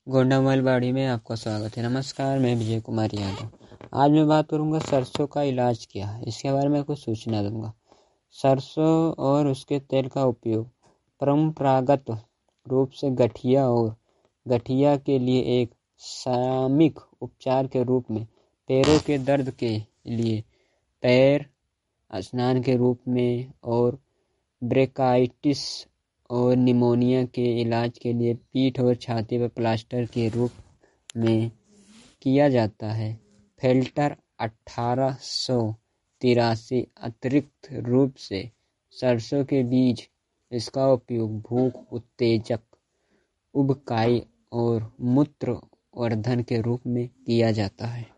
Gonda mobile बाड़ी में आपका स्वागत है। नमस्कार, मैं विजय कुमार यादव। आज मैं बात करूंगा सरसों का इलाज क्या है, इसके बारे में कुछ सूचना दूंगा। सरसों और उसके तेल का उपयोग परंपरागत रूप से गठिया के लिए एक सामयिक उपचार के रूप में, पैरों के दर्द के लिए पैर स्नान के रूप में और ब्रेकाइटिस और निमोनिया के इलाज के लिए पीठ और छाती पर प्लास्टर के रूप में किया जाता है। फेल्टर 1883 अतिरिक्त रूप से सरसों के बीज, इसका उपयोग भूख उत्तेजक, उबकाई और मूत्र वर्धन के रूप में किया जाता है।